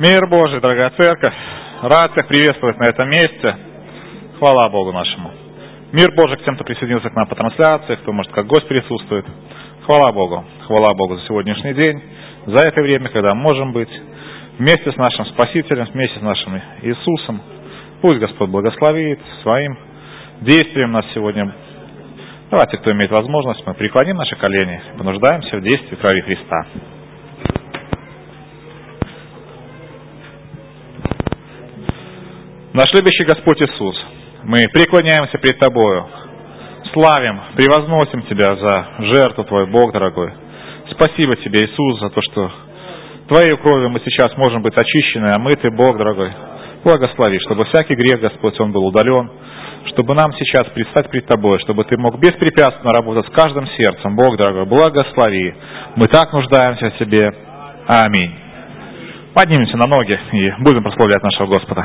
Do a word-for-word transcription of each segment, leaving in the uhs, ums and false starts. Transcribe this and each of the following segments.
Мир Божий, дорогая церковь, рад всех приветствовать на этом месте. Хвала Богу нашему. Мир Божий к тем, кто присоединился к нам по трансляции, кто, может, как гость присутствует. Хвала Богу. Хвала Богу за сегодняшний день, за это время, когда можем быть вместе с нашим Спасителем, вместе с нашим Иисусом. Пусть Господь благословит своим действием нас сегодня. Давайте, кто имеет возможность, мы преклоним наши колени и понуждаемся в действии крови Христа. Наш любящий Господь Иисус, мы преклоняемся перед Тобою, славим, превозносим Тебя за жертву Твою, Бог дорогой. Спасибо Тебе, Иисус, за то, что Твоей кровью мы сейчас можем быть очищены, омыты, Бог дорогой. Благослови, чтобы всякий грех, Господь, он был удален, чтобы нам сейчас предстать пред Тобой, чтобы Ты мог беспрепятственно работать с каждым сердцем, Бог дорогой. Благослови. Мы так нуждаемся в Тебе. Аминь. Поднимемся на ноги и будем прославлять нашего Господа.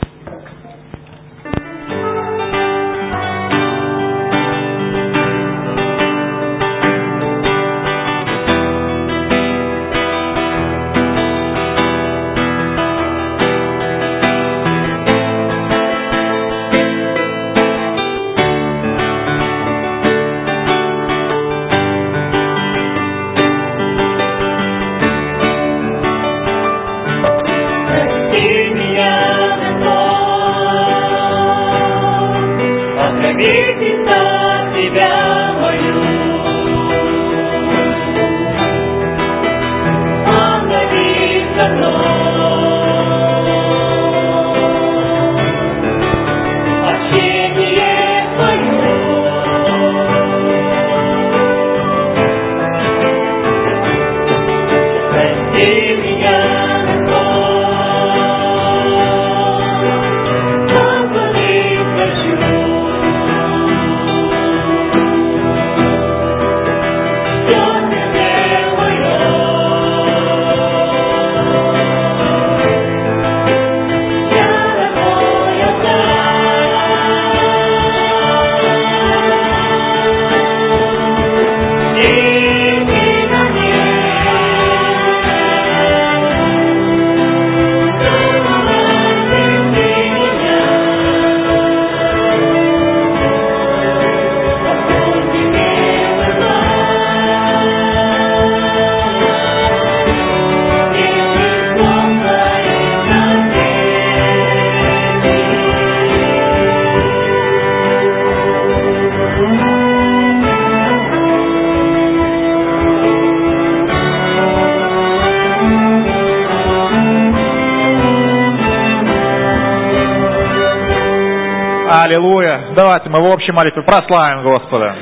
Аллилуйя. Давайте мы в общей молитве прославим Господа.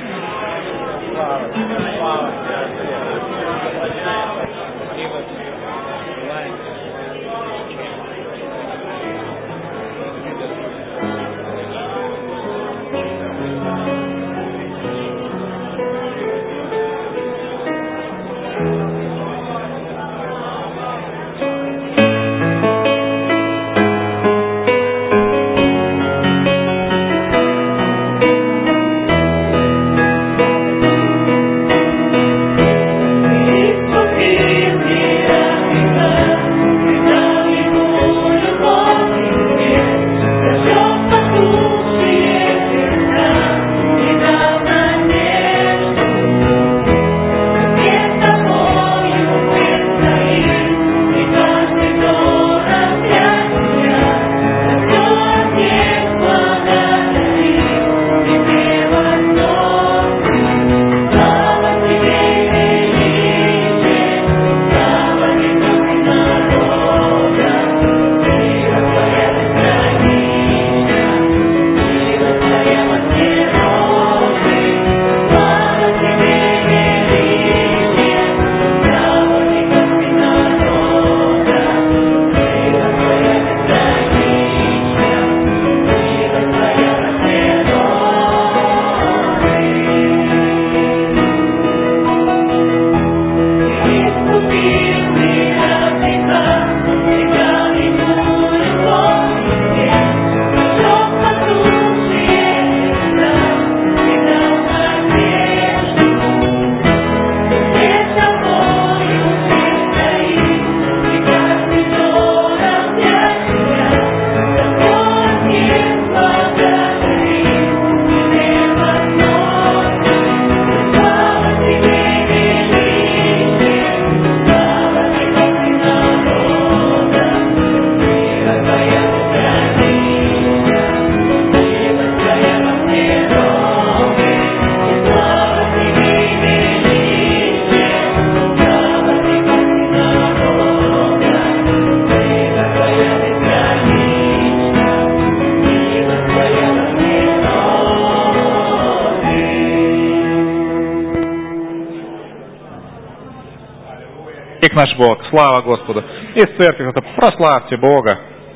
велик наш Бог, слава Господу. И церковь, это прославьте Бога.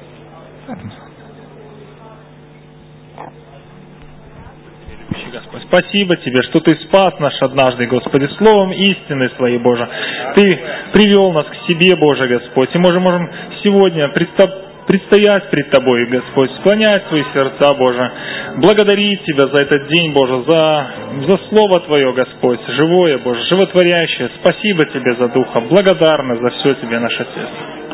Господь, спасибо Тебе, что Ты спас нас однажды, Господи, словом истины Своей, Боже. Ты привел нас к Себе, Боже, Господь, и мы можем сегодня предстоять пред Тобой, Господь, склонять свои сердца, Боже, благодарить Тебя за этот день, Боже, за, за Слово Твое, Господь, живое, Боже, животворящее. Спасибо Тебе за Духа, благодарны за все Тебе, наш Отец.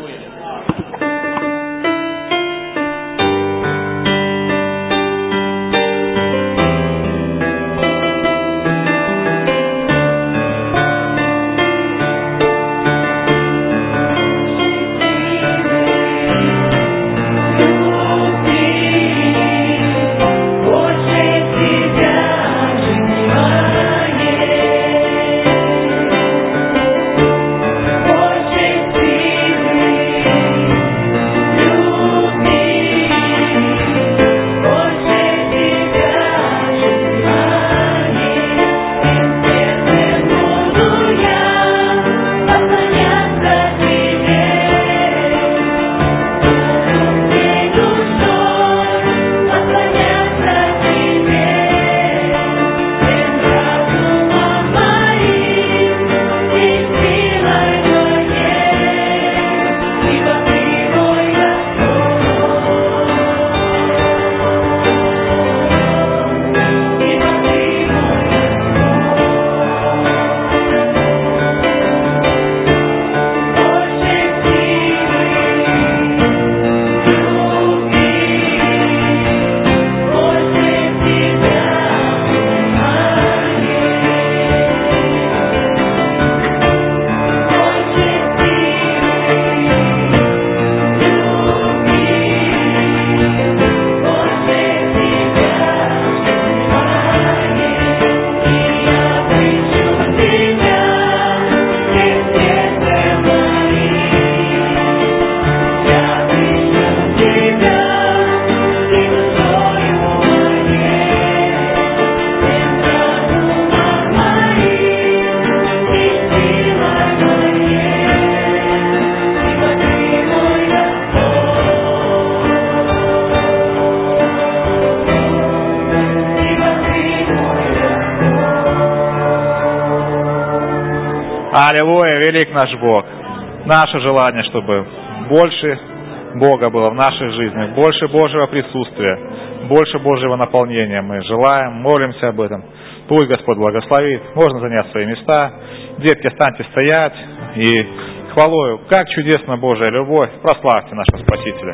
Аллилуйя, велик наш Бог. Наше желание, чтобы больше Бога было в нашей жизни, больше Божьего присутствия, больше Божьего наполнения. Мы желаем, молимся об этом. Пусть Господь благословит. Можно занять свои места. Детки, останьтесь стоять. И хвалою, как чудесна Божья любовь. Прославьте нашего Спасителя.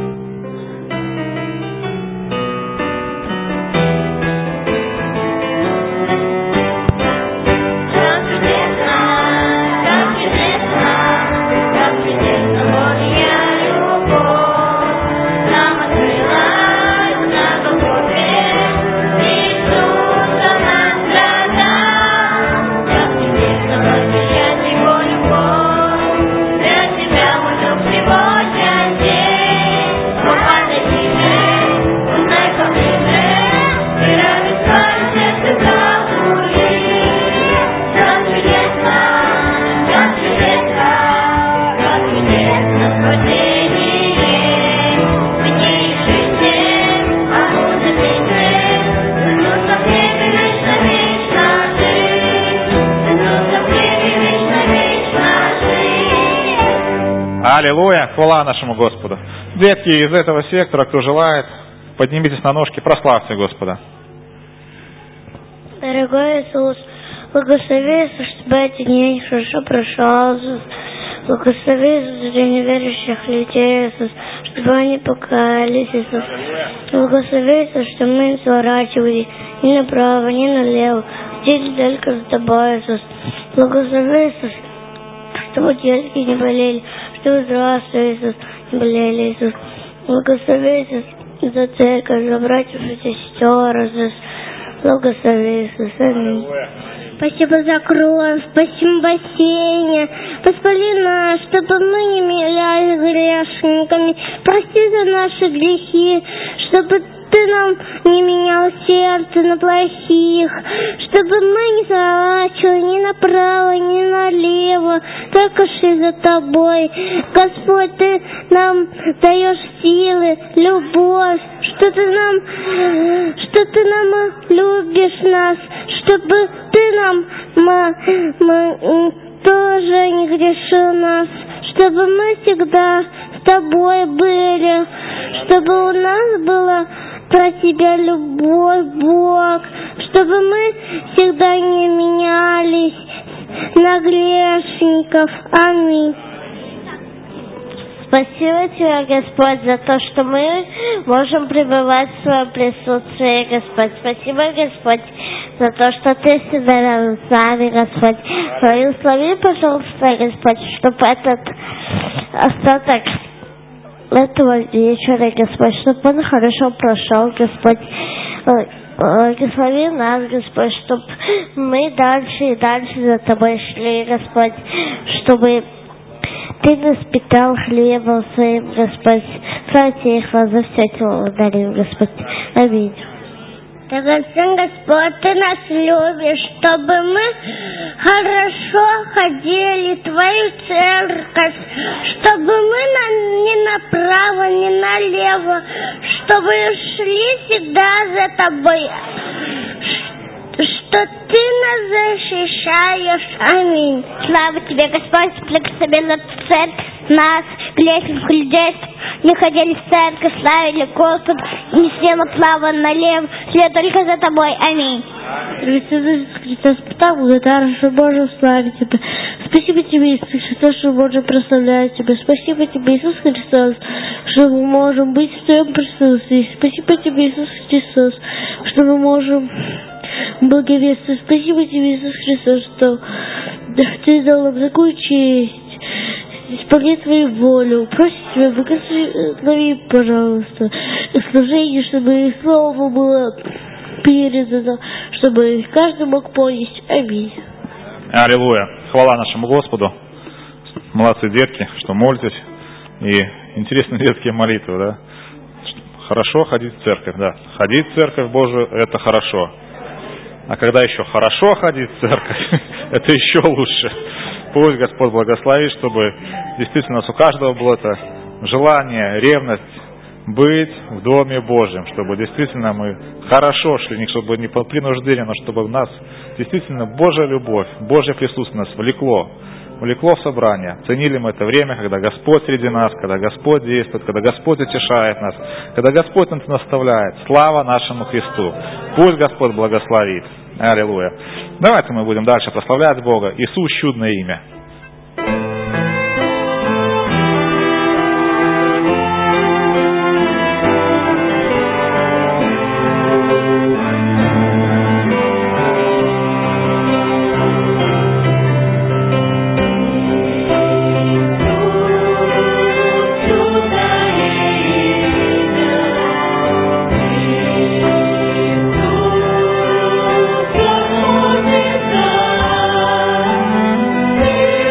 Аллилуйя, хвала нашему Господу. Детки из этого сектора, кто желает, поднимитесь на ножки, прославьте Господа. Дорогой Иисус, благослови, чтобы эти дни хорошо прошел, Иисус. Благослови для неверующих людей, Иисус, чтобы они покаялись, Иисус. Благослови, Иисус, чтобы мы не сворачивали ни направо, ни налево, идти только за Тобой, Иисус. Благослови, Иисус, чтобы детки не болели, чтобы взрослые, Иисус, не болели, Иисус. Благослови, Иисус, за церковь, за братьев и сестер, Иисус. Благослови, Иисус. Аминь. Спасибо за кровь, спасибо бассейне. Воспали нас, чтобы мы не являлись грешниками. Прости за наши грехи, чтобы Ты нам не менял сердце на плохих, чтобы мы не сворачивали ни направо, ни налево, только шли за Тобой. Господь, Ты нам даешь силы, любовь, что Ты нам, что Ты нам любишь нас, чтобы Ты нам мы, мы, тоже не грешил нас, чтобы мы всегда с Тобой были, чтобы у нас была про Тебя любовь, Бог, чтобы мы всегда не менялись на грешников. Аминь. Спасибо Тебе, Господь, за то, что мы можем пребывать в Своем присутствии, Господь. Спасибо, Господь, за то, что Ты всегда рядом с нами, Господь. Благослови, пожалуйста, Господь, чтобы этот остаток этого вечера, Господь, чтобы он хорошо прошел, Господь. Благослови нас, Господь, чтобы мы дальше и дальше за Тобой шли, Господь, чтобы Ты нас питал хлебом Своим, Господь. Слава Тебе, хвала за все Тебя благодарим, Господь. Аминь. Драгоценный Господь, Ты нас любишь, чтобы мы хорошо ходили в Твою церковь, чтобы мы на, ни направо, ни налево, чтобы шли всегда за Тобой, что Ты нас защищаешь. Аминь. Слава Тебе, Господь, благослови на церковь, нас, грешных людей, не ходили в церковь, славили Господа, не все направо, налево, след только за Тобой. Аминь. Иисус Христос, благодарен, Боже, славить Тебя. Спасибо Тебе, Иисус Христос, что мы можем прославлять Тебя. Спасибо Тебе, Иисус Христос, что мы можем быть в Твоем присутствии. Спасибо Тебе, Иисус Христос, что мы можем благовествовать. Спасибо Тебе, Иисус Христос, что Ты дал нам такую честь исполнять Твою волю. Просим Тебя, благослови, пожалуйста, служение, чтобы Слово было передано, чтобы каждый мог понять. Аминь. Аллилуйя. Хвала нашему Господу. Молодцы детки, что молитесь. И интересные детские молитвы, да? Хорошо ходить в церковь, да. Ходить в церковь Божию – это хорошо. А когда еще хорошо ходить в церковь, это еще лучше. Пусть Господь благословит, чтобы действительно у каждого было это желание, ревность быть в Доме Божьем, чтобы действительно мы хорошо шли, не чтобы не по принуждению, но чтобы нас действительно Божья любовь, Божье присутствие нас влекло, влекло в собрание. Ценили мы это время, когда Господь среди нас, когда Господь действует, когда Господь утешает нас, когда Господь нас наставляет. Слава нашему Христу! Пусть Господь благословит. Аллилуйя. Давайте мы будем дальше прославлять Бога. Иисус – чудное имя. Thank you.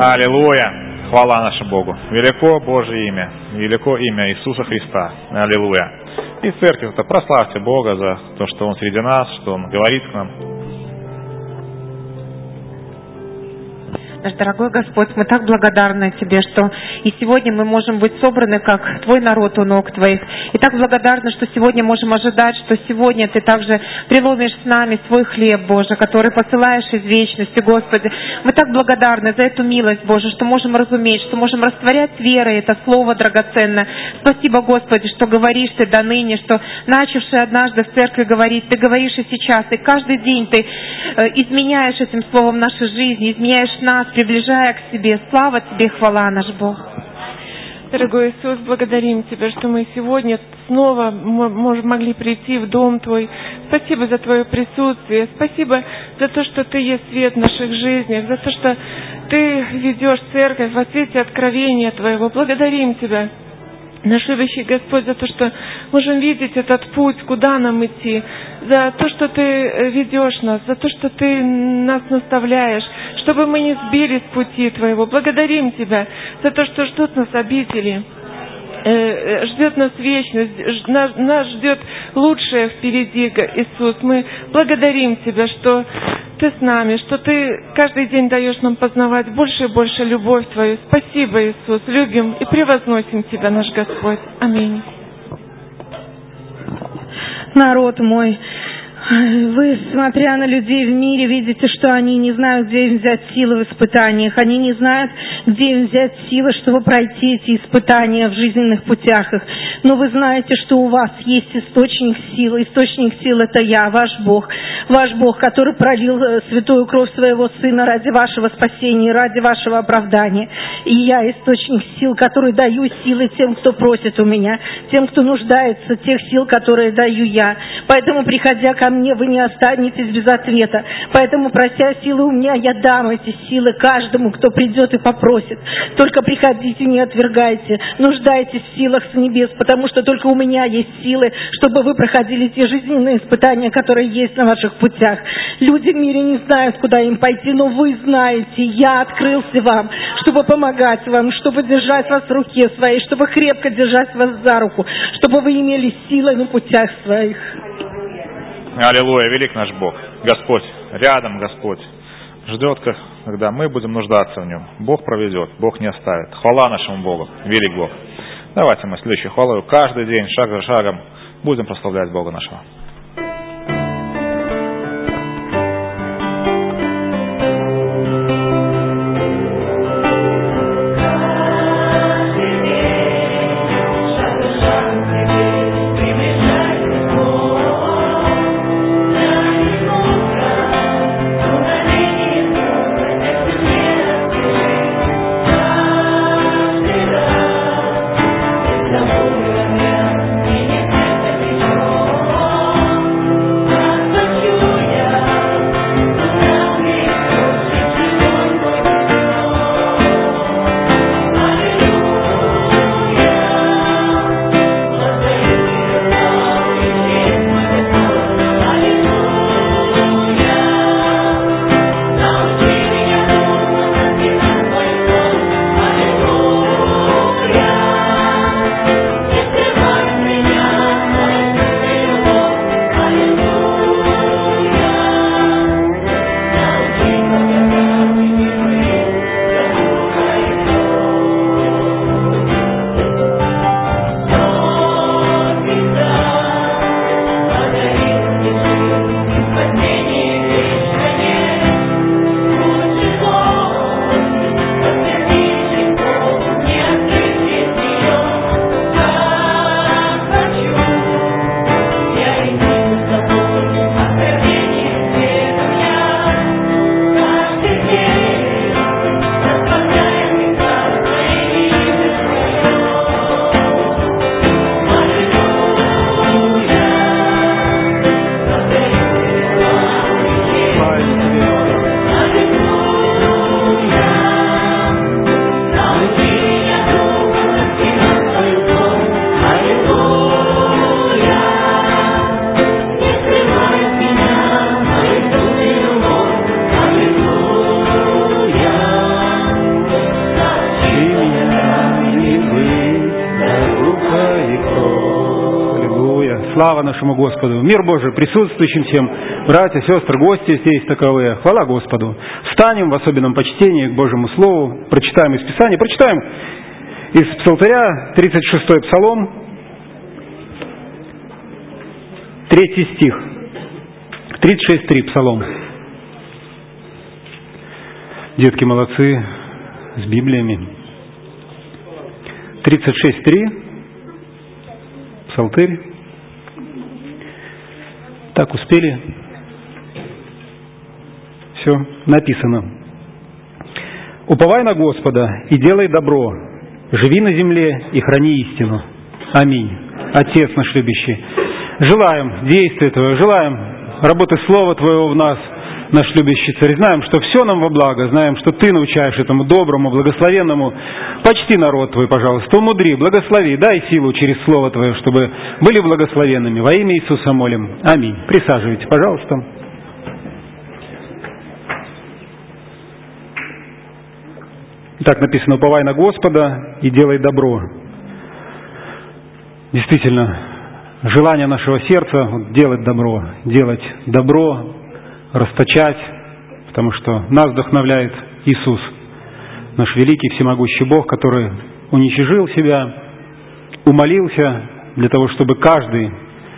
Аллилуйя! Хвала нашему Богу. Велико Божье имя, велико имя Иисуса Христа. Аллилуйя. И церковь, это прославьте Бога за то, что Он среди нас, что Он говорит к нам. Наш дорогой Господь, мы так благодарны Тебе, что и сегодня мы можем быть собраны, как Твой народ у ног Твоих. И так благодарны, что сегодня можем ожидать, что сегодня Ты также преломишь с нами свой хлеб, Боже, который посылаешь из вечности, Господи. Мы так благодарны за эту милость, Боже, что можем разуметь, что можем растворять верой это слово драгоценное. Спасибо, Господи, что говоришь Ты до ныне, что начавший однажды в церкви говорить, Ты говоришь и сейчас, и каждый день Ты изменяешь этим словом нашей жизни, изменяешь нас, приближая к себе. Слава Тебе, хвала, наш Бог. Дорогой Иисус, благодарим Тебя, что мы сегодня снова можем, могли прийти в Дом Твой. Спасибо за Твое присутствие. Спасибо за то, что Ты есть свет в наших жизнях, за то, что Ты ведешь церковь во свете откровения Твоего. Благодарим Тебя, наш любящий Господь, за то, что можем видеть этот путь, куда нам идти, за то, что Ты ведешь нас, за то, что Ты нас наставляешь, чтобы мы не сбились с пути Твоего. Благодарим Тебя за то, что ждут нас обители, э, ждет нас вечность, нас, нас ждет лучшее впереди, Иисус. Мы благодарим Тебя, что Ты с нами, что Ты каждый день даешь нам познавать больше и больше любовь Твою. Спасибо, Иисус. Любим и превозносим Тебя, наш Господь. Аминь. Народ мой, вы, смотря на людей в мире, видите, что они не знают, где им взять силы в испытаниях. Они не знают, где им взять силы, чтобы пройти эти испытания в жизненных путях их. Но вы знаете, что у вас есть источник силы. Источник силы — это я, ваш Бог. Ваш Бог, который пролил святую кровь своего Сына ради вашего спасения, ради вашего оправдания. И я источник сил, который даю силы тем, кто просит у меня, тем, кто нуждается, тех сил, которые даю я. Поэтому, приходя ко мне, вы не останетесь без ответа. Поэтому, прося силы у меня, я дам эти силы каждому, кто придет и попросит. Только приходите, не отвергайте. Нуждайтесь в силах с небес, потому что только у меня есть силы, чтобы вы проходили те жизненные испытания, которые есть на ваших путях. Люди в мире не знают, куда им пойти, но вы знаете. Я открылся вам, чтобы помогать вам, чтобы держать вас в руке своей, чтобы крепко держать вас за руку, чтобы вы имели силы на путях своих. Аллилуйя, велик наш Бог. Господь, рядом Господь. Ждет, когда мы будем нуждаться в Нем. Бог проведет, Бог не оставит. Хвала нашему Богу, велик Бог. Давайте мы следующей хвалой каждый день, шаг за шагом, будем прославлять Бога нашего. Amor, слава нашему Господу. Мир Божий присутствующим всем, братья, сестры, гости здесь таковые. Хвала Господу. Встанем в особенном почтении к Божьему Слову, прочитаем из Писания, прочитаем из Псалтыря, тридцать шестой Псалом, третий стих, тридцать шесть три Псалом. Детки молодцы, с Библиями. тридцать шесть три, Псалтырь. Так, успели? Все, написано. «Уповай на Господа и делай добро, живи на земле и храни истину. Аминь». Отец наш любящий, желаем действия Твоего, желаем работы Слова Твоего в нас, наш любящий Царь. Знаем, что все нам во благо, знаем, что Ты научаешь этому доброму, благословенному. Почти народ Твой, пожалуйста, умудри, благослови, дай силу через Слово Твое, чтобы были благословенными. Во имя Иисуса молим. Аминь. Присаживайтесь, пожалуйста. Так написано: «Уповай на Господа и делай добро». Действительно, желание нашего сердца делать добро, делать добро, расточать, потому что нас вдохновляет Иисус, наш великий всемогущий Бог, который уничижил себя, умолился для того, чтобы каждый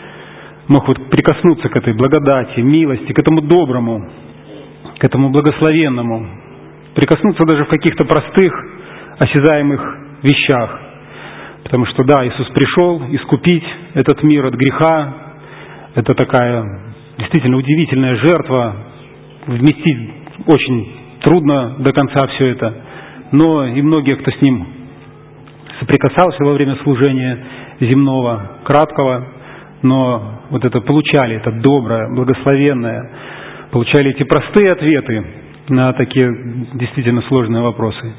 мог вот прикоснуться к этой благодати, милости, к этому доброму, к этому благословенному, прикоснуться даже в каких-то простых, осязаемых вещах. Потому что, да, Иисус пришел искупить этот мир от греха. Это такая действительно удивительная жертва. Вместить очень трудно до конца все это. Но и многие, кто с Ним соприкасался во время служения земного, краткого, но вот это получали, это доброе, благословенное, получали эти простые ответы на такие действительно сложные вопросы.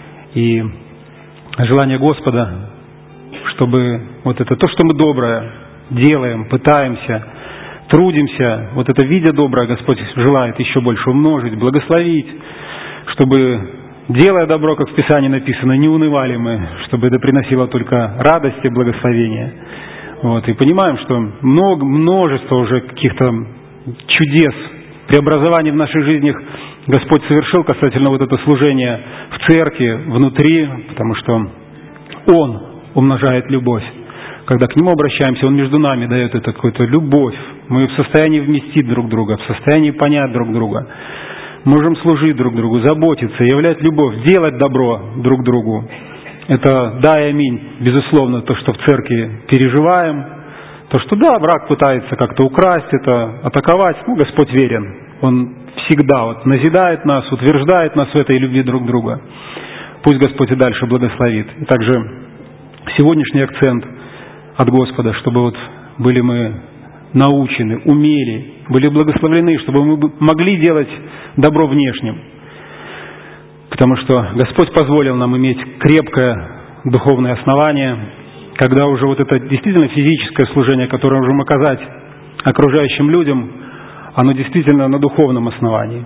И желание Господа, чтобы вот это то, что мы доброе делаем, пытаемся, трудимся, вот это видя доброе, Господь желает еще больше умножить, благословить, чтобы, делая добро, как в Писании написано, не унывали мы, чтобы это приносило только радость и благословение. Вот, и понимаем, что много, множество уже каких-то чудес, преобразований в наших жизнях Господь совершил касательно вот этого служения в церкви, внутри, потому что Он умножает любовь. Когда к Нему обращаемся, Он между нами дает эту какую-то любовь. Мы в состоянии вместить друг друга, в состоянии понять друг друга. Можем служить друг другу, заботиться, являть любовь, делать добро друг другу. Это да и аминь, безусловно, то, что в церкви переживаем. То, что да, враг пытается как-то украсть это, атаковать. Ну, Господь верен. Он всегда вот назидает нас, утверждает нас в этой любви друг друга. Пусть Господь и дальше благословит. И также сегодняшний акцент от Господа, чтобы вот были мы научены, умели, были благословлены, чтобы мы могли делать добро внешним. Потому что Господь позволил нам иметь крепкое духовное основание, когда уже вот это действительно физическое служение, которое можем оказать окружающим людям, оно действительно на духовном основании.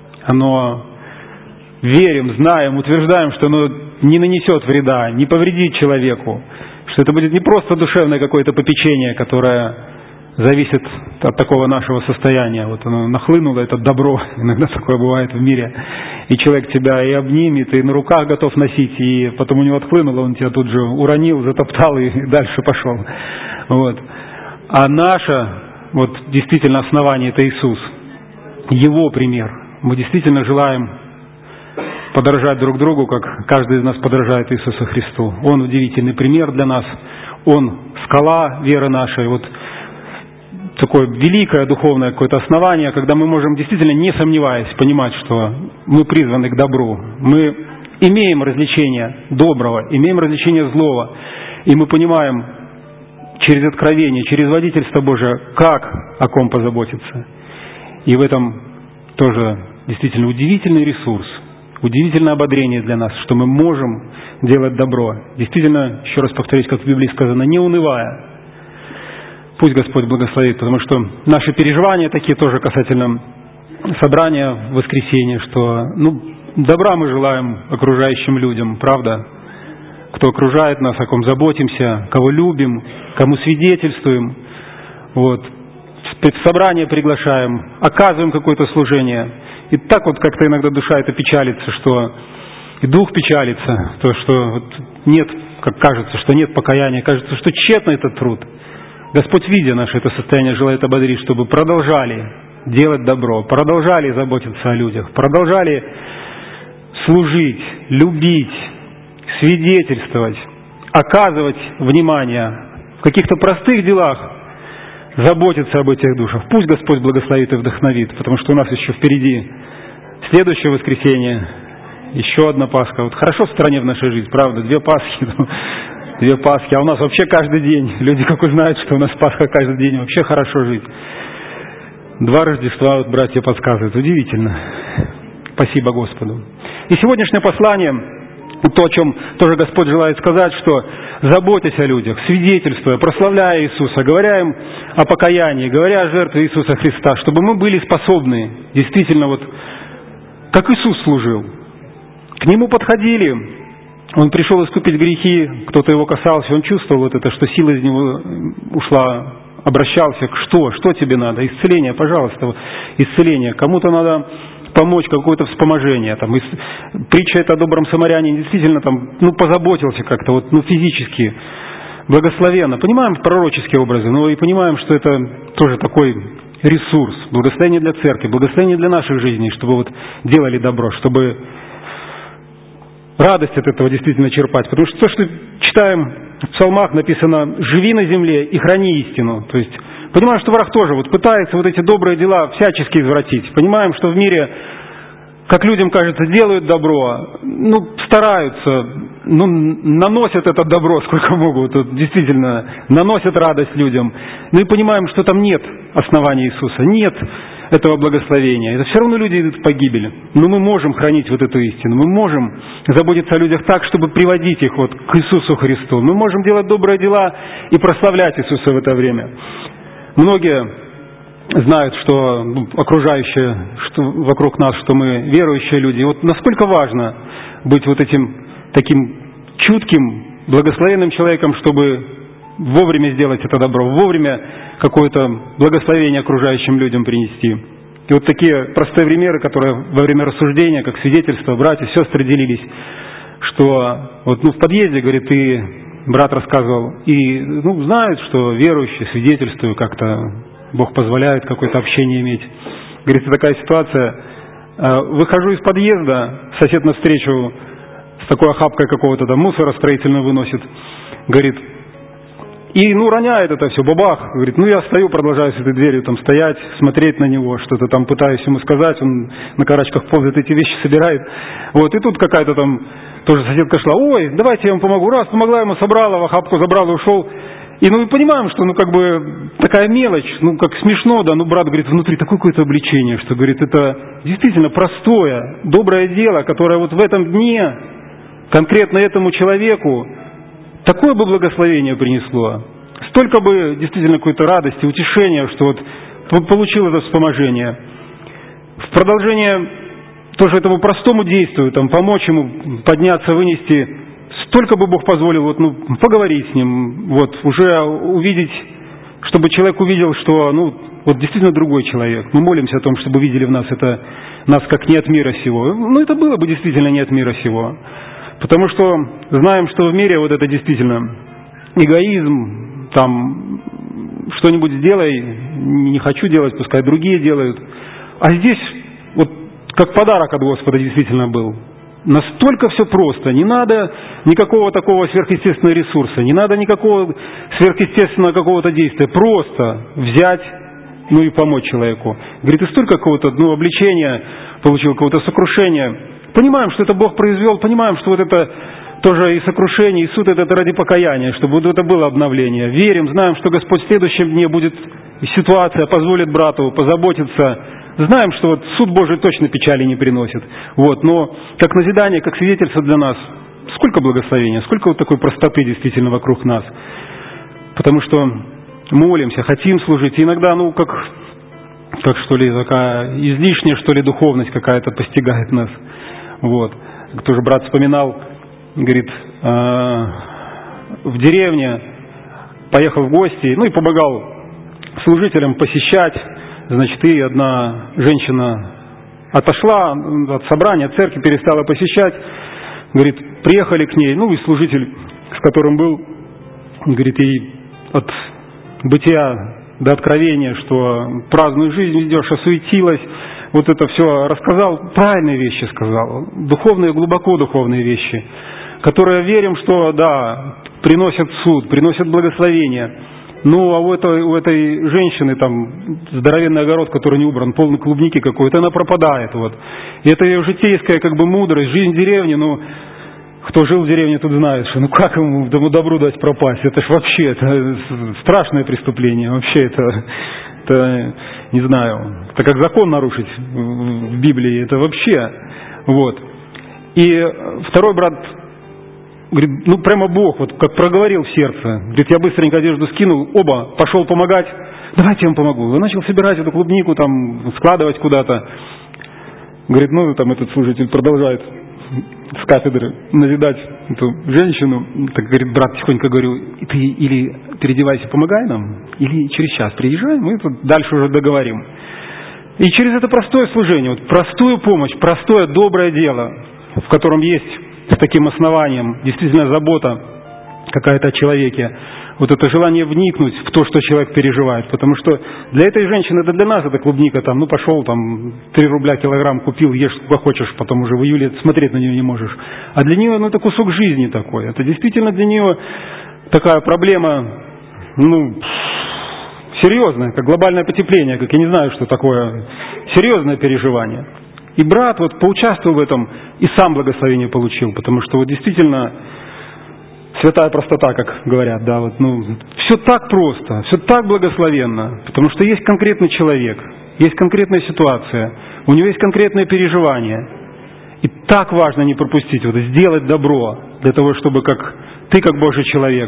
Оно верим, знаем, утверждаем, что оно не нанесет вреда, не повредит человеку, что это будет не просто душевное какое-то попечение, которое зависит от такого нашего состояния. Вот оно нахлынуло, это добро, иногда такое бывает в мире, и человек тебя и обнимет, и на руках готов носить, и потом у него отхлынуло, он тебя тут же уронил, затоптал и дальше пошел. Вот. А наше вот действительно основание — это Иисус, Его пример. Мы действительно желаем подражать друг другу, как каждый из нас подражает Иисусу Христу. Он удивительный пример для нас, Он скала веры нашей, вот такое великое духовное какое-то основание, когда мы можем действительно, не сомневаясь, понимать, что мы призваны к добру. Мы имеем развлечение доброго, имеем развлечение злого, и мы понимаем через откровение, через водительство Божие, как о ком позаботиться. И в этом тоже действительно удивительный ресурс, удивительное ободрение для нас, что мы можем делать добро. Действительно, еще раз повторюсь, как в Библии сказано, не унывая. Пусть Господь благословит, потому что наши переживания такие тоже касательно собрания в воскресенье, что ну, добра мы желаем окружающим людям, правда? Кто окружает нас, о ком заботимся, кого любим, кому свидетельствуем. вот, в собрание приглашаем, оказываем какое-то служение. И так вот как-то иногда душа это печалится, что и дух печалится, то, что вот нет, как кажется, что нет покаяния, кажется, что тщетно этот труд. Господь, видя наше это состояние, желает ободрить, чтобы продолжали делать добро, продолжали заботиться о людях, продолжали служить, любить, свидетельствовать, оказывать внимание в каких-то простых делах, заботиться об этих душах. Пусть Господь благословит и вдохновит, потому что у нас еще впереди следующее воскресенье, еще одна Пасха. Вот хорошо в стране в нашей жизни, правда, две Пасхи, две Пасхи, а у нас вообще каждый день. Люди как узнают, что у нас Пасха каждый день, вообще хорошо жить. Два Рождества, вот братья подсказывают, удивительно. Спасибо Господу. И сегодняшнее послание, то, о чем тоже Господь желает сказать, что заботясь о людях, свидетельствуя, прославляя Иисуса, говоря им о покаянии, говоря о жертве Иисуса Христа, чтобы мы были способны, действительно, вот как Иисус служил. К Нему подходили, Он пришел искупить грехи, кто-то Его касался, Он чувствовал вот это, что сила из Него ушла, обращался, что, что тебе надо? Исцеление, пожалуйста, исцеление. Кому-то надо помочь, какое-то вспоможение. Там, притча эта о добром самарянине действительно там, ну, позаботился как-то, вот, ну, физически, благословенно. Понимаем пророческие образы, но и понимаем, что это тоже такой ресурс, благословение для церкви, благословение для наших жизней, чтобы вот делали добро, чтобы радость от этого действительно черпать. Потому что то, что читаем в псалмах, написано «живи на земле и храни истину». То есть понимаем, что враг тоже вот пытается вот эти добрые дела всячески извратить. Понимаем, что в мире, как людям кажется, делают добро, ну, стараются, ну, наносят это добро сколько могут, вот, действительно, наносят радость людям. Ну и понимаем, что там нет основания Иисуса, нет этого благословения. Это все равно люди идут в погибель. Но мы можем хранить вот эту истину. Мы можем заботиться о людях так, чтобы приводить их вот к Иисусу Христу. Мы можем делать добрые дела и прославлять Иисуса в это время. Многие знают, что ну, окружающие, что вокруг нас, что мы верующие люди. И вот насколько важно быть вот этим таким чутким, благословенным человеком, чтобы вовремя сделать это добро, вовремя какое-то благословение окружающим людям принести. И вот такие простые примеры, которые во время рассуждения, как свидетельство, братья, сестры делились, что вот ну, в подъезде, говорит, и брат рассказывал, и ну, знают, что верующие, свидетельствую, как-то Бог позволяет какое-то общение иметь. Говорит, такая ситуация, выхожу из подъезда, сосед навстречу с такой охапкой какого-то там мусора строительного выносит, говорит, и, ну, роняет это все, бабах, говорит, ну, я стою, продолжаю с этой дверью там стоять, смотреть на него, что-то там пытаюсь ему сказать, он на карачках ползает, эти вещи собирает, вот, и тут какая-то там, тоже соседка шла, ой, давайте я вам помогу, раз, помогла ему, собрала, в охапку забрала, ушел, и, ну, мы понимаем, что, ну, как бы, такая мелочь, ну, как смешно, да, ну, брат, говорит, внутри такое какое-то облегчение, что, говорит, это действительно простое, доброе дело, которое вот в этом дне, конкретно этому человеку, такое бы благословение принесло, столько бы действительно какой-то радости, утешения, что вот получил это вспоможение. В продолжение тоже этому простому действию, там, помочь ему подняться, вынести, столько бы Бог позволил вот, ну, поговорить с ним, вот, уже увидеть, чтобы человек увидел, что ну, вот действительно другой человек. Мы молимся о том, чтобы видели в нас это, нас как не от мира сего. Ну, это было бы действительно не от мира сего. Потому что знаем, что в мире вот это действительно эгоизм, там что-нибудь сделай, не хочу делать, пускай другие делают. А здесь вот как подарок от Господа действительно был. Настолько все просто, не надо никакого такого сверхъестественного ресурса, не надо никакого сверхъестественного какого-то действия. Просто взять, ну и помочь человеку. Говорит, и столько какого-то ну, обличения получил, какого-то сокрушения. Понимаем, что это Бог произвел, понимаем, что вот это тоже и сокрушение, и суд это ради покаяния, чтобы вот это было обновление. Верим, знаем, что Господь в следующем дне будет ситуация, позволит брату позаботиться. Знаем, что вот суд Божий точно печали не приносит. Вот, но как назидание, как свидетельство для нас, сколько благословения, сколько вот такой простоты действительно вокруг нас. Потому что молимся, хотим служить. И иногда, ну, как, как что ли, такая излишняя, что ли, духовность какая-то постигает нас. Вот. Тоже брат вспоминал, говорит, э, в деревне поехал в гости, ну и помогал служителям посещать, значит, и одна женщина отошла от собрания, церкви, перестала посещать, говорит, приехали к ней, ну и служитель, с которым был, говорит, ей от бытия до откровения, что праздную жизнь ведешь, осуетилась, вот это все рассказал, правильные вещи сказал, духовные, глубоко духовные вещи, которые верим, что, да, приносят суд, приносят благословение. Ну, а у этой, у этой женщины там здоровенный огород, который не убран, полный клубники какой-то, она пропадает. Вот. И это ее житейская как бы мудрость, жизнь в деревне, ну, кто жил в деревне, тот знает, что ну как ему тому добру дать пропасть? Это ж вообще это страшное преступление, вообще это, это не знаю, это как закон нарушить в Библии, это вообще. Вот. И второй брат говорит, ну прямо Бог, вот как проговорил в сердце. Говорит, я быстренько одежду скинул, оба, пошел помогать. Давайте я вам помогу. И начал собирать эту клубнику, там, складывать куда-то. Говорит, ну там этот служитель продолжает с кафедры назидать эту женщину. Так, говорит, брат, тихонько говорю, ты или переодевайся, помогай нам, или через час приезжай, мы тут дальше уже договорим. И через это простое служение, вот простую помощь, простое доброе дело, в котором есть с таким основанием действительно забота какая-то о человеке, вот это желание вникнуть в то, что человек переживает, потому что для этой женщины, это для нас, это клубника, там, ну пошел, там, три рубля килограмм купил, ешь сколько хочешь, потом уже в июле смотреть на нее не можешь. А для нее, ну, это кусок жизни такой, это действительно для нее такая проблема, ну, серьезная, как глобальное потепление, как я не знаю, что такое, серьезное переживание. И брат вот поучаствовал в этом и сам благословение получил, потому что вот действительно святая простота, как говорят, да, вот, ну, все так просто, все так благословенно, потому что есть конкретный человек, есть конкретная ситуация, у него есть конкретное переживание. И так важно не пропустить, вот, сделать добро для того, чтобы как ты, как Божий человек,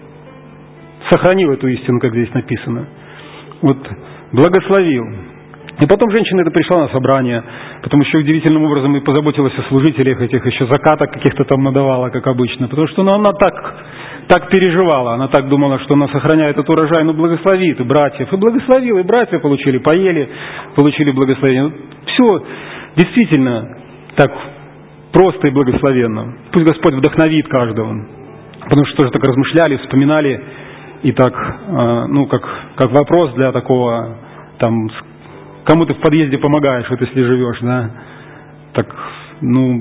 сохранил эту истину, как здесь написано, вот, благословил. И потом женщина это пришла на собрание, потом еще удивительным образом и позаботилась о служителях этих, еще закаток каких-то там надавала, как обычно, потому что ну, она так, так переживала, она так думала, что она сохраняет этот урожай, ну благословит и братьев, и благословил, и братья получили, поели, получили благословение. Все действительно так просто и благословенно. Пусть Господь вдохновит каждого, потому что тоже так размышляли, вспоминали, и так, ну как, как вопрос для такого там, кому ты в подъезде помогаешь, вот если живешь, да, так, ну,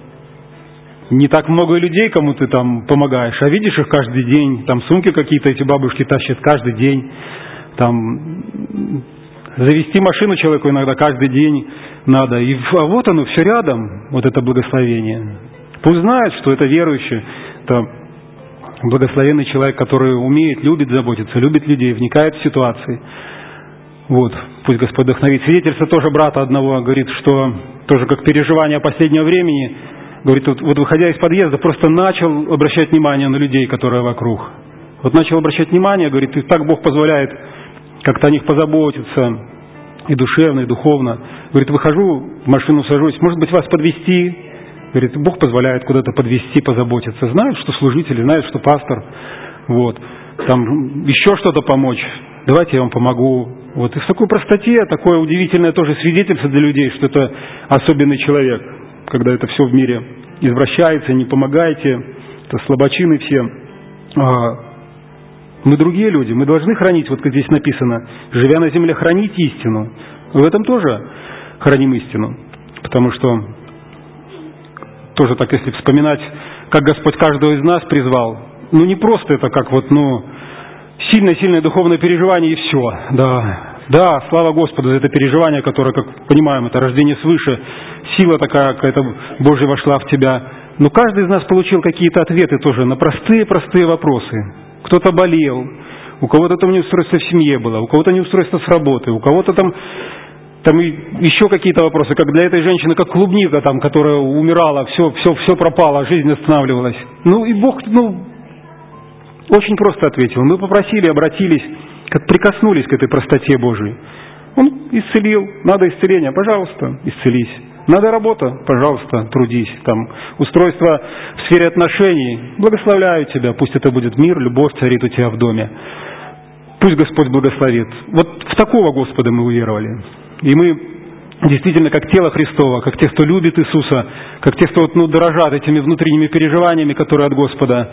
не так много людей, кому ты там помогаешь, а видишь их каждый день, там сумки какие-то эти бабушки тащат каждый день, там, завести машину человеку иногда каждый день надо, и а вот оно, все рядом, вот это благословение. Пусть знает, что это верующий, это благословенный человек, который умеет, любит заботиться, любит людей, вникает в ситуации. Вот, пусть Господь вдохновит. Свидетельство тоже брата одного говорит, что тоже как переживание последнего времени, говорит, вот, вот выходя из подъезда, просто начал обращать внимание на людей, которые вокруг. Вот начал обращать внимание, говорит, и так Бог позволяет как-то о них позаботиться, и душевно, и духовно. Говорит, выхожу, в машину сажусь, может быть, вас подвезти? Говорит, Бог позволяет куда-то подвезти, позаботиться. Знают, что служители, знают, что пастор, вот, там еще что-то помочь. Давайте я вам помогу. Вот. И в такой простоте, такое удивительное тоже свидетельство для людей, что это особенный человек, когда это все в мире извращается, не помогаете, это слабочины все. А мы другие люди, мы должны хранить, вот как здесь написано, живя на земле, хранить истину. В этом тоже храним истину, потому что тоже так, если вспоминать, как Господь каждого из нас призвал, ну не просто это как вот, ну, сильное-сильное духовное переживание и все. Да, да, слава Господу за это переживание, которое, как понимаем, это рождение свыше, сила такая какая-то Божья вошла в тебя. Но каждый из нас получил какие-то ответы тоже на простые-простые вопросы. Кто-то болел, у кого-то там неустройство в семье было, у кого-то неустройство с работы, у кого-то там, там еще какие-то вопросы, как для этой женщины, как клубника там, которая умирала, все, все, все пропало, жизнь останавливалась. Ну и Бог, ну, очень просто ответил. Мы попросили, обратились, как прикоснулись к этой простоте Божией. Он исцелил. Надо исцеление, пожалуйста, исцелись. Надо работа, пожалуйста, трудись. Там устройство в сфере отношений. Благословляю тебя. Пусть это будет мир, любовь царит у тебя в доме. Пусть Господь благословит. Вот в такого Господа мы уверовали. И мы действительно, как тело Христово, как те, кто любит Иисуса, как те, кто вот, ну, дорожат этими внутренними переживаниями, которые от Господа,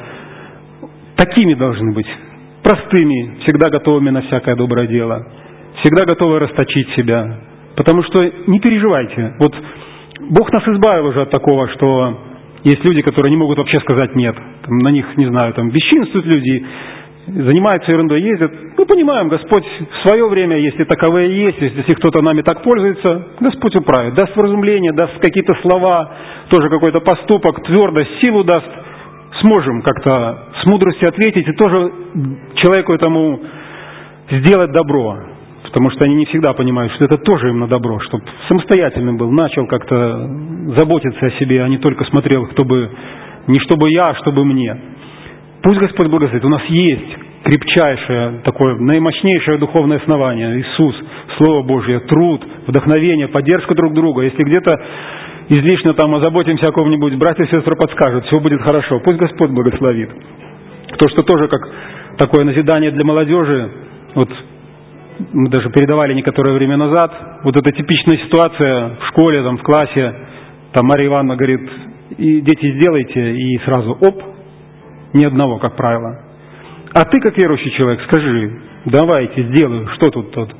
такими должны быть. Простыми, всегда готовыми на всякое доброе дело. Всегда готовы расточить себя. Потому что не переживайте. Вот Бог нас избавил уже от такого, что есть люди, которые не могут вообще сказать «нет». Там, на них, не знаю, там бесчинствуют люди, занимаются ерундой, ездят. Мы понимаем, Господь в свое время, если таковые есть, если кто-то нами так пользуется, Господь управит, даст вразумление, даст какие-то слова, тоже какой-то поступок, твердость, силу даст. Сможем как-то с мудростью ответить и тоже человеку этому сделать добро. Потому что они не всегда понимают, что это тоже им на добро, чтобы самостоятельным был, начал как-то заботиться о себе, а не только смотрел, кто бы, не чтобы я, а чтобы мне. Пусть Господь благословит. У нас есть крепчайшее, такое наимощнейшее духовное основание. Иисус, Слово Божье, труд, вдохновение, поддержка друг друга. Если где-то излишне там озаботимся о ком-нибудь, братья и сестры подскажут, все будет хорошо. Пусть Господь благословит. То, что тоже как такое назидание для молодежи, вот мы даже передавали некоторое время назад, вот эта типичная ситуация в школе, там, в классе, там Марья Ивановна говорит, и дети сделайте, и сразу оп, ни одного, как правило. А ты, как верующий человек, скажи, давайте, сделаю, что тут тут?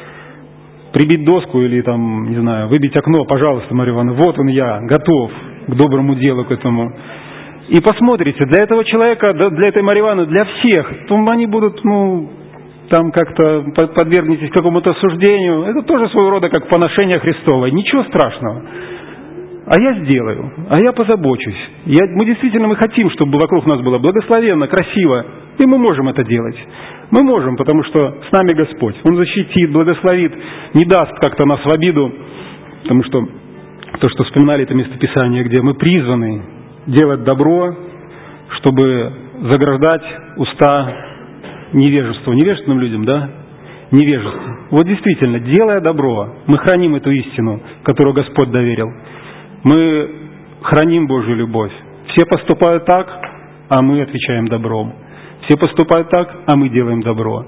Прибить доску или там, не знаю, выбить окно, пожалуйста, Марья Ивановна, вот он я, готов к доброму делу, к этому. И посмотрите, для этого человека, для этой Марьи Ивановны, для всех, то они будут, ну, там как-то подвергнетесь какому-то осуждению. Это тоже своего рода как поношение Христово. Ничего страшного. А я сделаю, а я позабочусь. Я, мы действительно мы хотим, чтобы вокруг нас было благословенно, красиво. И мы можем это делать. Мы можем, потому что с нами Господь. Он защитит, благословит, не даст как-то нас в обиду. Потому что то, что вспоминали, это местописание, где мы призваны делать добро, чтобы заграждать уста невежеству. Невежественным людям, да? Невежеству. Вот действительно, делая добро, мы храним эту истину, которую Господь доверил. Мы храним Божью любовь. Все поступают так, а мы отвечаем добром. Все поступают так, а мы делаем добро.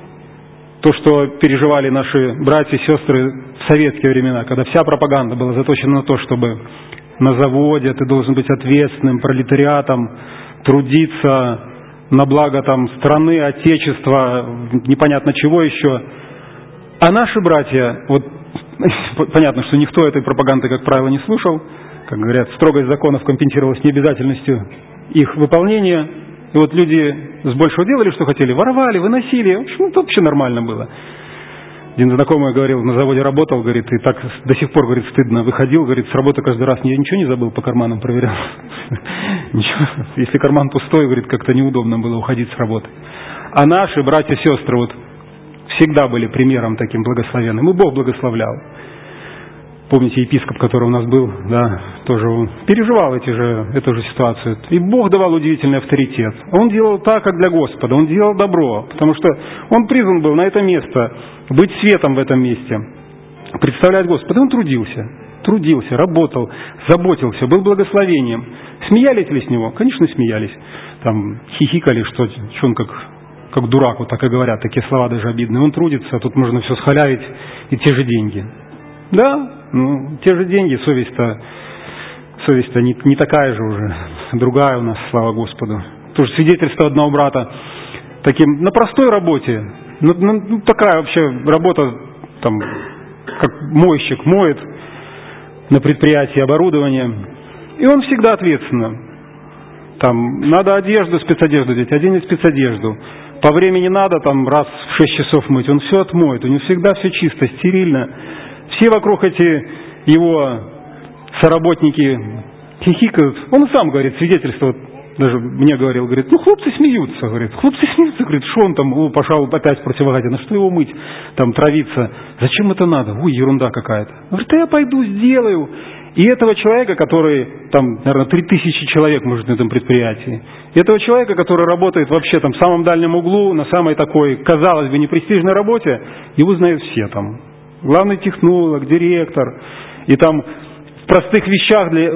То, что переживали наши братья и сестры в советские времена, когда вся пропаганда была заточена на то, чтобы на заводе ты должен быть ответственным пролетариатом, трудиться на благо там страны, отечества, непонятно чего еще. А наши братья, вот понятно, что никто этой пропаганды, как правило, не слушал. Как говорят, строгость законов компенсировалась необязательностью их выполнения. И вот люди с большего делали, что хотели, воровали, выносили. В общем, это вообще нормально было. Один знакомый говорил, на заводе работал, говорит, и так до сих пор, говорит, стыдно. Выходил, говорит, с работы каждый раз, я ничего не забыл, по карманам проверял. Ничего. Если карман пустой, говорит, как-то неудобно было уходить с работы. А наши братья и сестры вот всегда были примером таким благословенным. И Бог благословлял. Помните, епископ, который у нас был, да, тоже он переживал эти же, эту же ситуацию. И Бог давал удивительный авторитет. Он делал так, как для Господа. Он делал добро, потому что он призван был на это место, быть светом в этом месте, представлять Господа. Он трудился, трудился, работал, заботился, был благословением. Смеялись ли с него? Конечно, смеялись. Там хихикали, что, что он как, как дурак, вот так и говорят, такие слова даже обидные. Он трудится, а тут можно все схалявить, и те же деньги. Да, ну, те же деньги, совесть-то, совесть-то не, не такая же уже, другая у нас, слава Господу. Тоже свидетельство одного брата, таким, на простой работе, ну, ну, такая вообще работа, там, как мойщик моет на предприятии оборудование, и он всегда ответственно. Там, надо одежду, спецодежду делать, оденет спецодежду. По времени надо, там, раз в шесть часов мыть, он все отмоет, у него всегда все чисто, стерильно. Все вокруг эти его соработники хихикают. Он сам говорит, свидетельство, вот, даже мне говорил, говорит, ну хлопцы смеются, говорит, хлопцы смеются, говорит, что он там, о, пошел опять в противогаде, на что его мыть, там травиться, зачем это надо, ой, ерунда какая-то. Говорит, да я пойду сделаю. И этого человека, который, там, наверное, три тысячи человек может на этом предприятии, и этого человека, который работает вообще там в самом дальнем углу, на самой такой, казалось бы, непрестижной работе, его знают все там. Главный технолог, директор, и там в простых вещах, для,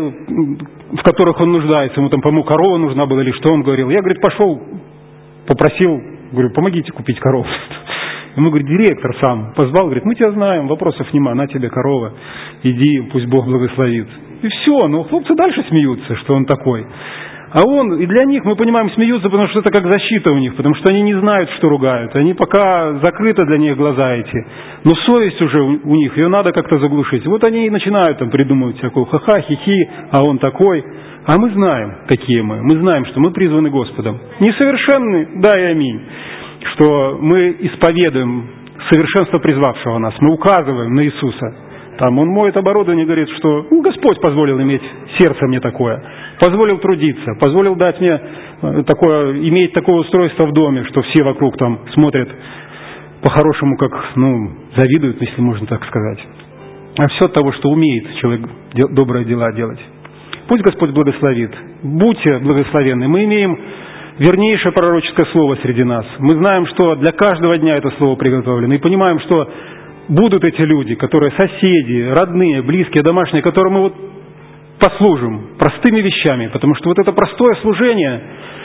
в которых он нуждается, ему там, по-моему, корова нужна была или что он говорил. Я, говорит, пошел, попросил Говорю, помогите купить корову. Ему, говорит, директор сам позвал, говорит, мы тебя знаем, вопросов нема, на тебе корова, иди, пусть Бог благословит. И все, но хлопцы дальше смеются, что он такой. А он, и для них, мы понимаем, смеются, потому что это как защита у них, потому что они не знают, что ругают. Они пока закрыты для них глаза эти. Но совесть уже у них, ее надо как-то заглушить. Вот они и начинают там придумывать всякую ха-ха, хихи, а он такой. А мы знаем, какие мы. Мы знаем, что мы призваны Господом. Несовершенны, да и аминь. Что мы исповедуем совершенство призвавшего нас. Мы указываем на Иисуса. Там он моет оборудование, говорит, что ну, Господь позволил иметь сердце мне такое, позволил трудиться, позволил дать мне такое, иметь такое устройство в доме, что все вокруг там смотрят по-хорошему, как, ну, завидуют, если можно так сказать. А все от того, что умеет человек добрые дела делать. Пусть Господь благословит. Будьте благословенны. Мы имеем вернейшее пророческое слово среди нас. Мы знаем, что для каждого дня это слово приготовлено. И понимаем, что будут эти люди, которые соседи, родные, близкие, домашние, которым мы вот послужим простыми вещами, потому что вот это простое служение,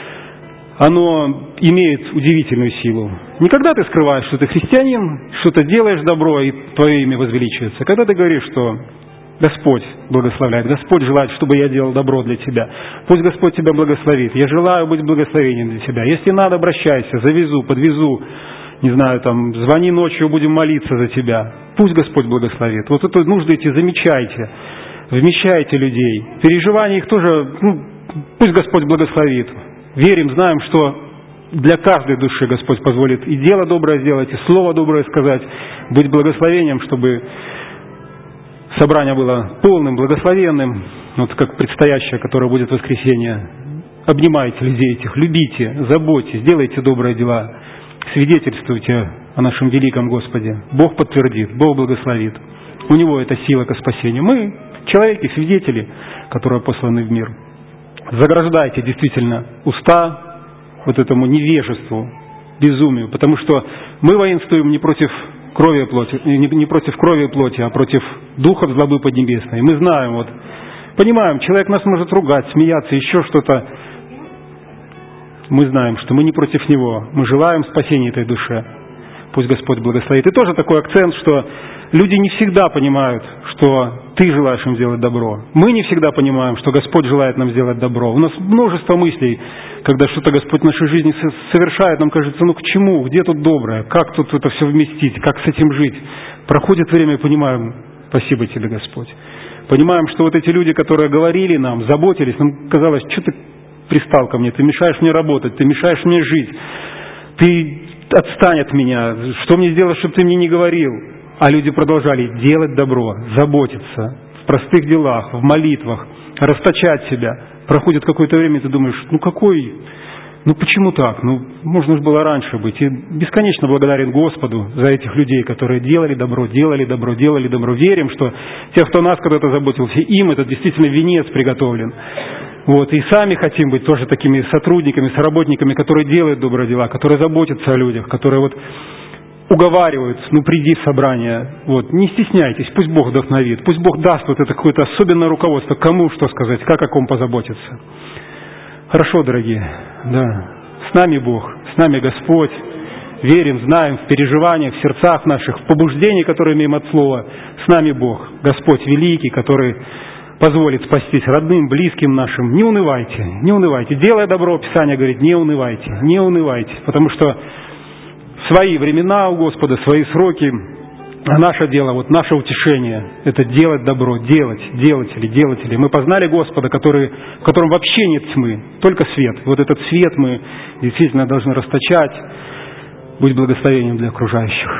оно имеет удивительную силу. Не когда ты скрываешь, что ты христианин, что ты делаешь добро, и твое имя возвеличивается, а когда ты говоришь, что Господь благословляет, Господь желает, чтобы я делал добро для тебя. Пусть Господь тебя благословит. Я желаю быть благословением для тебя. Если надо, обращайся, завезу, подвезу. Не знаю, там, звони ночью, будем молиться за тебя. Пусть Господь благословит. Вот это нужды эти замечайте, вмещайте людей. Переживания их тоже, ну, пусть Господь благословит. Верим, знаем, что для каждой души Господь позволит и дело доброе сделать, и слово доброе сказать, быть благословением, чтобы собрание было полным, благословенным, вот как предстоящее, которое будет в воскресенье. Обнимайте людей этих, любите, заботьтесь, делайте добрые дела. Свидетельствуйте о нашем великом Господе. Бог подтвердит, Бог благословит. У Него это сила к спасению. Мы, человеки, свидетели, которые посланы в мир. Заграждайте действительно уста вот этому невежеству, безумию, потому что мы воинствуем не против крови и плоти, не против крови и плоти, а против духов злобы поднебесной. Мы знаем, вот, понимаем, человек нас может ругать, смеяться, еще что-то. Мы знаем, что мы не против него. Мы желаем спасения этой душе. Пусть Господь благословит. И тоже такой акцент, что люди не всегда понимают, что ты желаешь им сделать добро. Мы не всегда понимаем, что Господь желает нам сделать добро. У нас множество мыслей, когда что-то Господь в нашей жизни совершает, нам кажется, ну к чему, где тут доброе, как тут это все вместить, как с этим жить. Проходит время и понимаем, спасибо тебе, Господь. Понимаем, что вот эти люди, которые говорили нам, заботились, нам казалось, что ты пристал ко мне, ты мешаешь мне работать, ты мешаешь мне жить, ты отстань от меня, что мне сделать, чтобы ты мне не говорил? А люди продолжали делать добро, заботиться в простых делах, в молитвах, расточать себя. Проходит какое-то время, и ты думаешь, ну какой, ну почему так? Ну можно же было раньше быть. И бесконечно благодарен Господу за этих людей, которые делали добро, делали добро, делали добро. Верим, что те, кто нас когда-то заботился, им этот действительно венец приготовлен. Вот, и сами хотим быть тоже такими сотрудниками, соработниками, которые делают добрые дела, которые заботятся о людях, которые вот уговаривают, ну приди в собрание, вот, не стесняйтесь, пусть Бог вдохновит, пусть Бог даст вот это какое-то особенное руководство, кому что сказать, как о ком позаботиться. Хорошо, дорогие, да, с нами Бог, с нами Господь, верим, знаем в переживаниях, в сердцах наших, в побуждении, которые имеем от Слова, с нами Бог, Господь великий, который позволит спастись родным, близким нашим. Не унывайте, не унывайте. Делая добро, Писание говорит, не унывайте, не унывайте. Потому что свои времена у Господа, свои сроки. А наше дело, вот наше утешение, это делать добро, делать, делатели, делатели. Мы познали Господа, который, в котором вообще нет тьмы, только свет. Вот этот свет мы действительно должны расточать. Будь благословением для окружающих.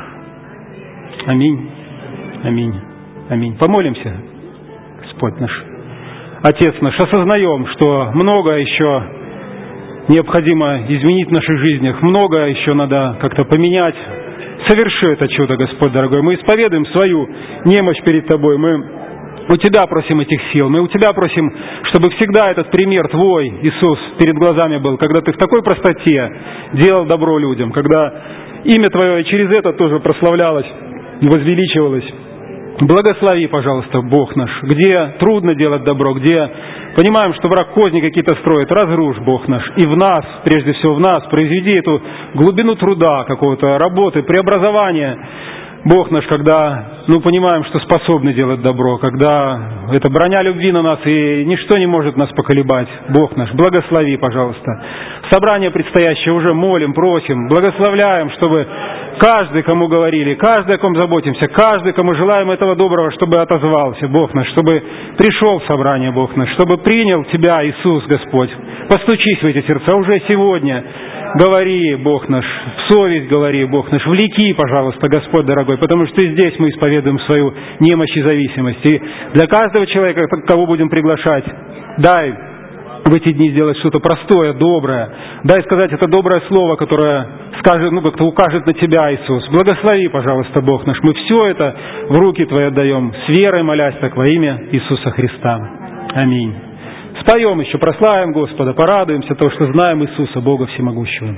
Аминь. Аминь. Аминь. Помолимся. Господь наш, Отец наш, осознаем, что много еще необходимо изменить в наших жизнях, много еще надо как-то поменять. Соверши это чудо, Господь дорогой. Мы исповедуем свою немощь перед Тобой. Мы у Тебя просим этих сил. Мы у Тебя просим, чтобы всегда этот пример Твой, Иисус, перед глазами был, когда Ты в такой простоте делал добро людям, когда имя Твое через это тоже прославлялось и возвеличивалось. Благослови, пожалуйста, Бог наш, где трудно делать добро, где понимаем, что враг козни какие-то строит, разрушь, Бог наш, и в нас, прежде всего в нас, произведи эту глубину труда какого-то, работы, преобразования, Бог наш, когда, ну, понимаем, что способны делать добро, когда это броня любви на нас, и ничто не может нас поколебать. Бог наш, благослови, пожалуйста. Собрание предстоящее уже молим, просим, благословляем, чтобы каждый, кому говорили, каждый, о ком заботимся, каждый, кому желаем этого доброго, чтобы отозвался, Бог наш, чтобы пришел в собрание, Бог наш, чтобы принял Тебя, Иисус, Господь. Постучись в эти сердца уже сегодня. Говори, Бог наш, в совесть говори, Бог наш, влеки, пожалуйста, Господь дорогой, потому что здесь мы исповедуем свою немощь и зависимость. И для каждого человека, кого будем приглашать, дай в эти дни сделать что-то простое, доброе. Дай сказать это доброе слово, которое скажет, ну, как-то укажет на Тебя, Иисус. Благослови, пожалуйста, Бог наш. Мы все это в руки Твои отдаем, с верой молясь так во имя Иисуса Христа. Аминь. Споем еще, прославим Господа, порадуемся того, что знаем Иисуса, Бога Всемогущего.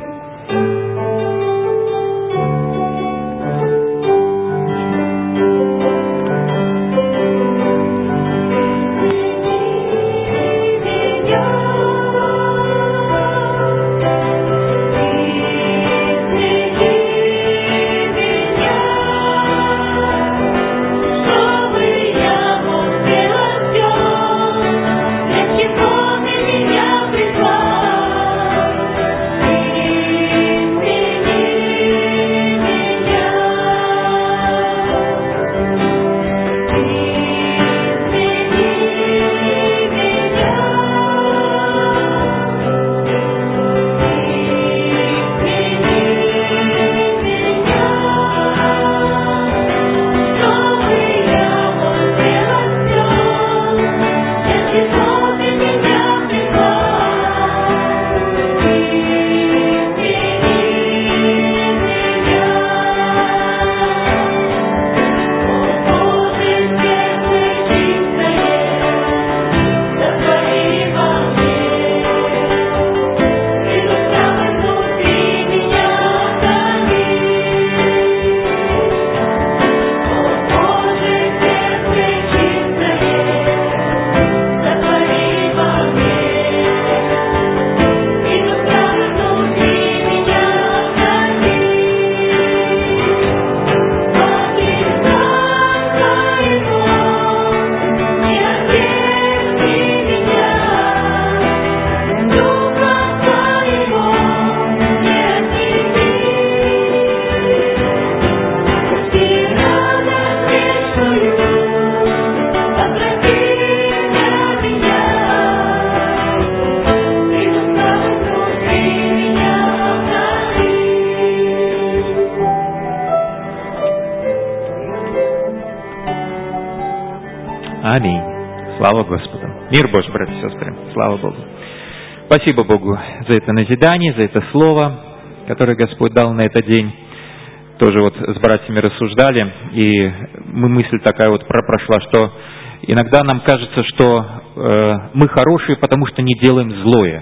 Аминь. Слава Господу. Мир Божий, братья и сестры. Слава Богу. Спасибо Богу за это назидание, за это слово, которое Господь дал на этот день. Тоже вот с братьями рассуждали, и мы мысль такая вот прошла, что иногда нам кажется, что э, мы хорошие, потому что не делаем злое.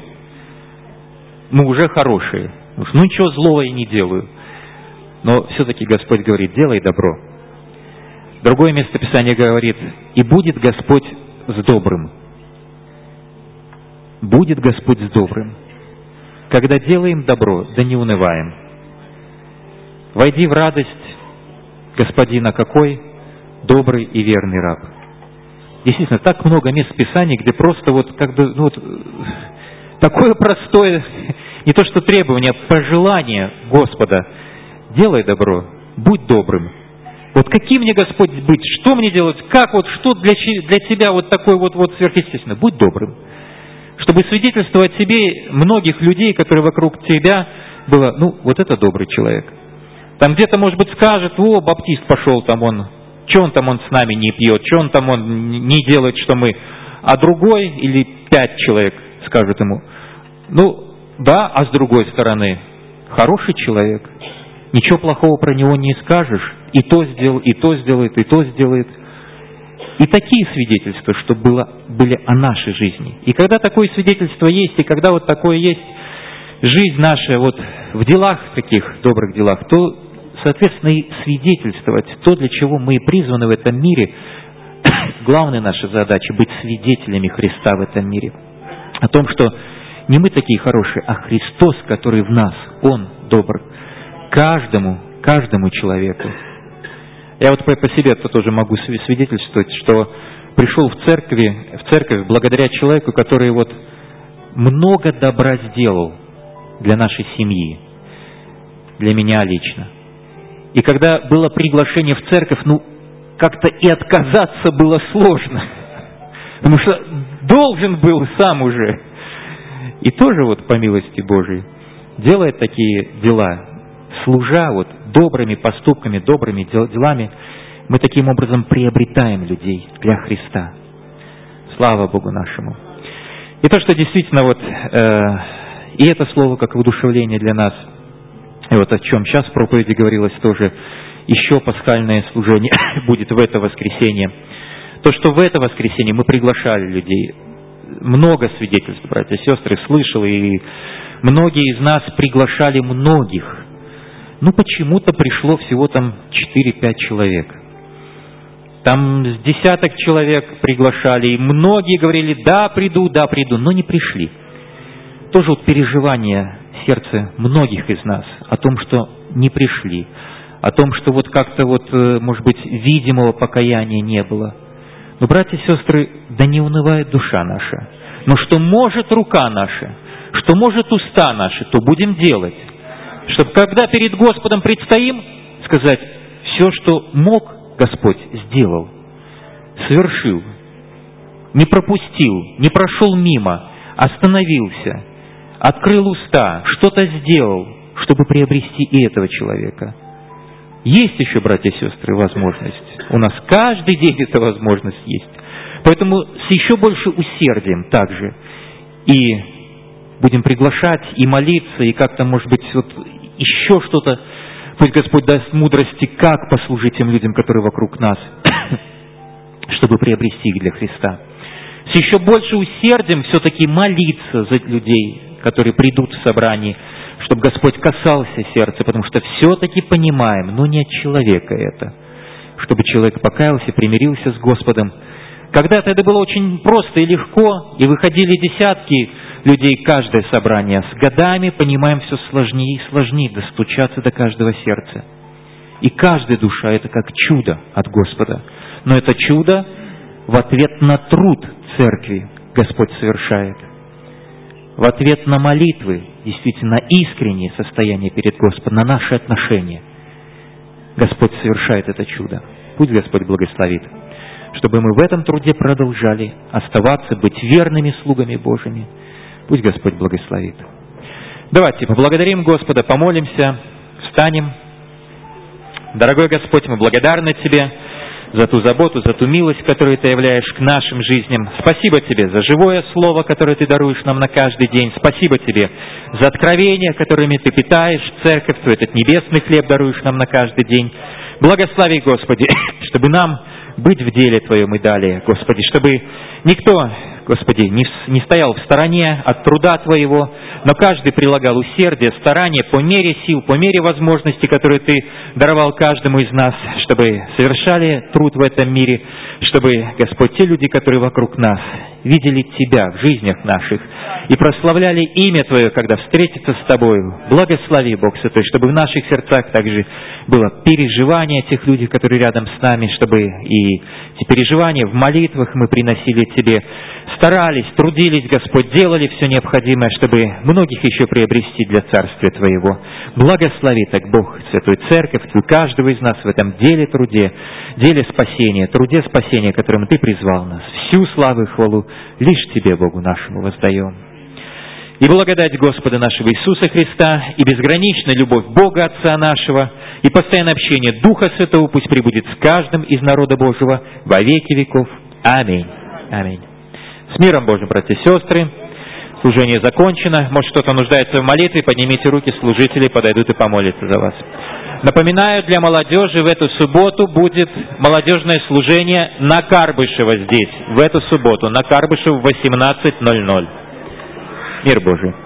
Мы уже хорошие. Ну ничего злого я не делаю. Но все-таки Господь говорит, делай добро. Другое место Писания говорит, и будет Господь с добрым. Будет Господь с добрым. Когда делаем добро, да не унываем. Войди в радость Господина какой? Добрый и верный раб. Действительно, так много мест Писания, где просто вот как бы, ну вот, такое простое, не то что требование, а пожелание Господа. Делай добро, будь добрым. Вот каким мне Господь быть, что мне делать, как вот, что для, для тебя вот такое вот, вот сверхъестественное. Будь добрым. Чтобы свидетельствовать себе многих людей, которые вокруг тебя, было, ну, вот это добрый человек. Там где-то, может быть, скажет, о, баптист пошел там он, что он там он с нами не пьет, что он там он не делает, что мы. А другой или пять человек скажут ему, ну, да, а с другой стороны, хороший человек, ничего плохого про него не скажешь, и то сделал, и то сделает, и то сделает. И такие свидетельства, что было, были о нашей жизни. И когда такое свидетельство есть, и когда вот такое есть жизнь наша вот в делах таких, добрых делах, то соответственно, и свидетельствовать то, для чего мы и призваны в этом мире. Главная наша задача — быть свидетелями Христа в этом мире. О том, что не мы такие хорошие, а Христос, который в нас, Он добр. Каждому, каждому человеку. Я вот по себе -то тоже могу свидетельствовать, что пришел в церкви, в церковь благодаря человеку, который вот много добра сделал для нашей семьи, для меня лично. И когда было приглашение в церковь, ну, как-то и отказаться было сложно. Потому что должен был сам уже. И тоже вот по милости Божией делает такие дела, служа вот добрыми поступками, добрыми делами, мы таким образом приобретаем людей для Христа. Слава Богу нашему. И то, что действительно вот э, и это слово как воодушевление для нас, и вот о чем сейчас в проповеди говорилось тоже, еще пасхальное служение будет в это воскресенье. То, что в это воскресенье мы приглашали людей, много свидетельств, братья и сестры, слышал, и многие из нас приглашали многих. Ну, почему-то пришло всего там четыре-пять человек. Там с десяток человек приглашали, и многие говорили: да, приду, да, приду, но не пришли. Тоже вот переживание в сердце многих из нас о том, что не пришли, о том, что вот как-то вот, может быть, видимого покаяния не было. Но, братья и сестры, да не унывает душа наша. Но что может рука наша, что может уста наши, то будем делать. Чтобы когда перед Господом предстоим, сказать: все, что мог, Господь сделал, совершил, не пропустил, не прошел мимо, остановился, открыл уста, что-то сделал, чтобы приобрести и этого человека. Есть еще, братья и сестры, возможность. У нас каждый день эта возможность есть. Поэтому с еще больше усердием также и будем приглашать, и молиться, и как-то, может быть, вот еще что-то. Пусть Господь даст мудрости, как послужить тем людям, которые вокруг нас, чтобы приобрести их для Христа. С еще больше усердием все-таки молиться за людей, которые придут в собрание, чтобы Господь касался сердца, потому что все-таки понимаем, но не от человека это, чтобы человек покаялся, примирился с Господом. Когда-то это было очень просто и легко, и выходили десятки людей каждое собрание. С годами понимаем все сложнее и сложнее достучаться до каждого сердца. И каждая душа — это как чудо от Господа. Но это чудо в ответ на труд церкви Господь совершает. В ответ на молитвы, действительно искреннее состояние перед Господом, на наши отношения. Господь совершает это чудо. Пусть Господь благословит, чтобы мы в этом труде продолжали оставаться, быть верными слугами Божьими. Пусть Господь благословит. Давайте поблагодарим Господа, помолимся, встанем. Дорогой Господь, мы благодарны Тебе за ту заботу, за ту милость, которую Ты являешь к нашим жизням. Спасибо Тебе за живое Слово, которое Ты даруешь нам на каждый день. Спасибо Тебе за откровения, которыми Ты питаешь церковь, Твой этот небесный хлеб даруешь нам на каждый день. Благослови, Господи, чтобы нам быть в деле Твоем и далее, Господи, чтобы никто, Господи, не, не стоял в стороне от труда Твоего, но каждый прилагал усердие, старание по мере сил, по мере возможностей, которые Ты даровал каждому из нас, чтобы совершали труд в этом мире, чтобы, Господь, те люди, которые вокруг нас, видели Тебя в жизнях наших и прославляли имя Твое, когда встретятся с Тобою. Благослови, Бог Святой, чтобы в наших сердцах также было переживание тех людей, которые рядом с нами, чтобы и эти переживания в молитвах мы приносили Тебе, старались, трудились, Господь, делали все необходимое, чтобы многих еще приобрести для Царствия Твоего. Благослови так, Бог, Святую Церковь, Твою, каждого из нас в этом деле труде, деле спасения, труде спасения, которым Ты призвал нас. Всю славу и хвалу лишь Тебе, Богу нашему, воздаем. И благодать Господа нашего Иисуса Христа, и безграничная любовь Бога Отца нашего, и постоянное общение Духа Святого пусть пребудет с каждым из народа Божьего во веки веков. Аминь. Аминь. С миром Божьим, братья и сестры. Служение закончено. Может, кто-то нуждается в молитве, поднимите руки, служители подойдут и помолятся за вас. Напоминаю, для молодежи в эту субботу будет молодежное служение на Карбышева здесь, в эту субботу, на Карбышева в восемнадцать ноль ноль. Мир Божий.